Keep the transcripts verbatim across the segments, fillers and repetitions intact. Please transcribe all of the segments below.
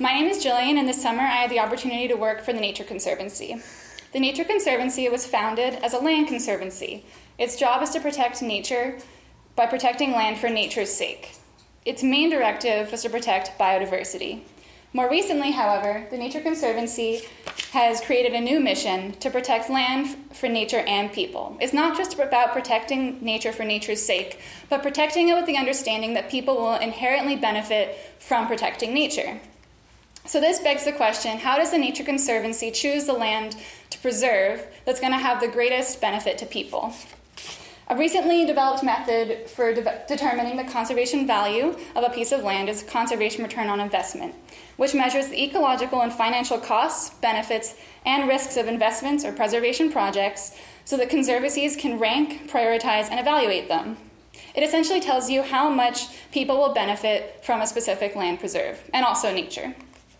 My name is Jillian, and this summer I had the opportunity to work for the Nature Conservancy. The Nature Conservancy was founded as a land conservancy. Its job is to protect nature by protecting land for nature's sake. Its main directive was to protect biodiversity. More recently, however, the Nature Conservancy has created a new mission to protect land for nature and people. It's not just about protecting nature for nature's sake, but protecting it with the understanding that people will inherently benefit from protecting nature. So this begs the question, how does the Nature Conservancy choose the land to preserve that's going to have the greatest benefit to people? A recently developed method for de- determining the conservation value of a piece of land is conservation return on investment, which measures the ecological and financial costs, benefits, and risks of investments or preservation projects so that conservancies can rank, prioritize, and evaluate them. It essentially tells you how much people will benefit from a specific land preserve, and also nature.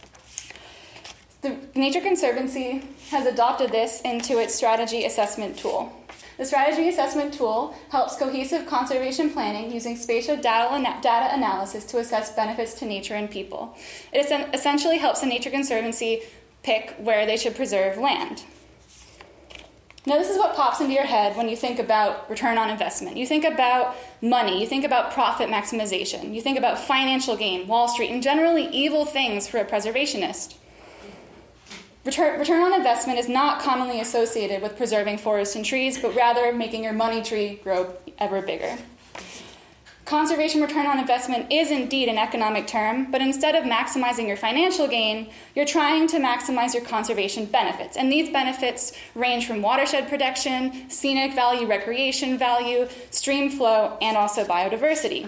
The Nature Conservancy has adopted this into its strategy assessment tool. The strategy assessment tool helps cohesive conservation planning using spatial data, data analysis to assess benefits to nature and people. It essentially helps the Nature Conservancy pick where they should preserve land. Now, this is what pops into your head when you think about return on investment. You think about money, you think about profit maximization, you think about financial gain, Wall Street, and generally evil things for a preservationist. Return, return on investment is not commonly associated with preserving forests and trees, but rather making your money tree grow ever bigger. Conservation return on investment is indeed an economic term, but instead of maximizing your financial gain, you're trying to maximize your conservation benefits. And these benefits range from watershed protection, scenic value, recreation value, stream flow, and also biodiversity.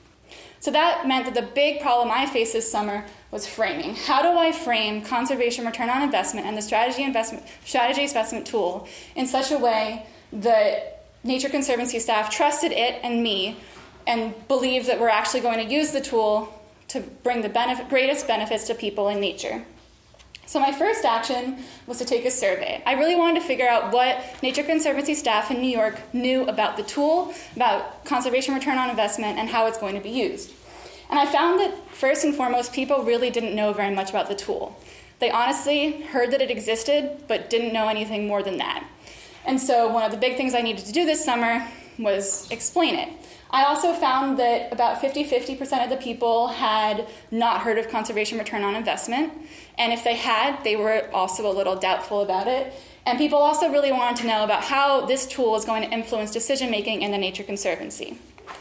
So that meant that the big problem I faced this summer was framing. How do I frame conservation return on investment and the strategy investment strategy assessment tool in such a way that Nature Conservancy staff trusted it and me and believed that we're actually going to use the tool to bring the benefit, greatest benefits to people and nature? So my first action was to take a survey. I really wanted to figure out what Nature Conservancy staff in New York knew about the tool, about conservation return on investment, and how it's going to be used. And I found that, first and foremost, people really didn't know very much about the tool. They honestly heard that it existed, but didn't know anything more than that. And so one of the big things I needed to do this summer was explain it. I also found that about fifty-fifty percent of the people had not heard of conservation return on investment. And if they had, they were also a little doubtful about it. And people also really wanted to know about how this tool is going to influence decision-making in the Nature Conservancy.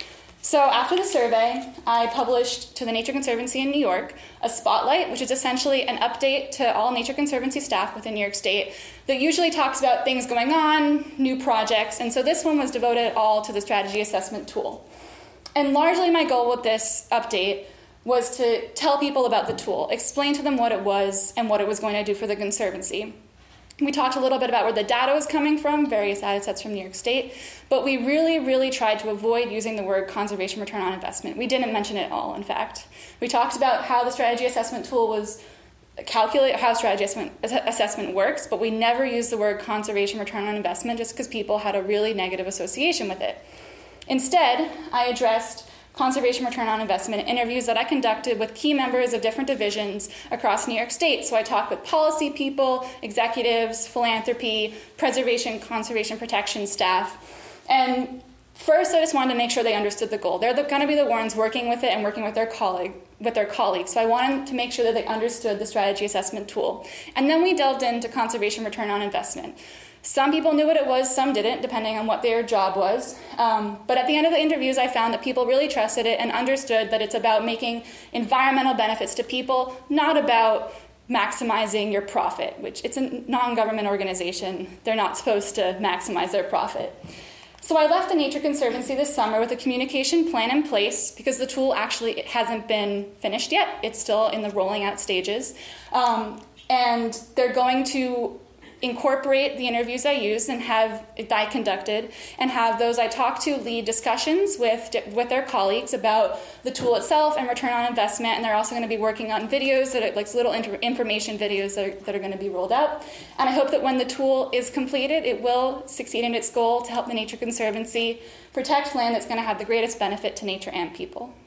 So after the survey, I published to the Nature Conservancy in New York a spotlight, which is essentially an update to all Nature Conservancy staff within New York State that usually talks about things going on, new projects, and so this one was devoted all to the strategy assessment tool. And largely my goal with this update was to tell people about the tool, explain to them what it was and what it was going to do for the Conservancy. We talked a little bit about where the data was coming from, various data sets from New York State, but we really, really tried to avoid using the word conservation return on investment. We didn't mention it at all, in fact. We talked about how the strategy assessment tool was calculate how strategy assessment, assessment works, but we never used the word conservation return on investment just because people had a really negative association with it. Instead, I addressed conservation return on investment in interviews that I conducted with key members of different divisions across New York State. So I talked with policy people, executives, philanthropy, preservation, conservation protection staff. And first, I just wanted to make sure they understood the goal. They're the, going to be the ones working with it and working with their colleague, with their colleagues. So I wanted to make sure that they understood the strategy assessment tool. And then we delved into conservation return on investment. Some people knew what it was, some didn't, depending on what their job was. Um, but at the end of the interviews, I found that people really trusted it and understood that it's about making environmental benefits to people, not about maximizing your profit, which it's a non-government organization. They're not supposed to maximize their profit. So I left the Nature Conservancy this summer with a communication plan in place because the tool actually hasn't been finished yet. It's still in the rolling out stages. Um, and they're going to incorporate the interviews I used and have that I conducted and have those I talked to lead discussions with with their colleagues about the tool itself and return on investment. And they're also going to be working on videos that are like little inter- information videos that are, that are going to be rolled out. And I hope that when the tool is completed, it will succeed in its goal to help the Nature Conservancy protect land that's going to have the greatest benefit to nature and people.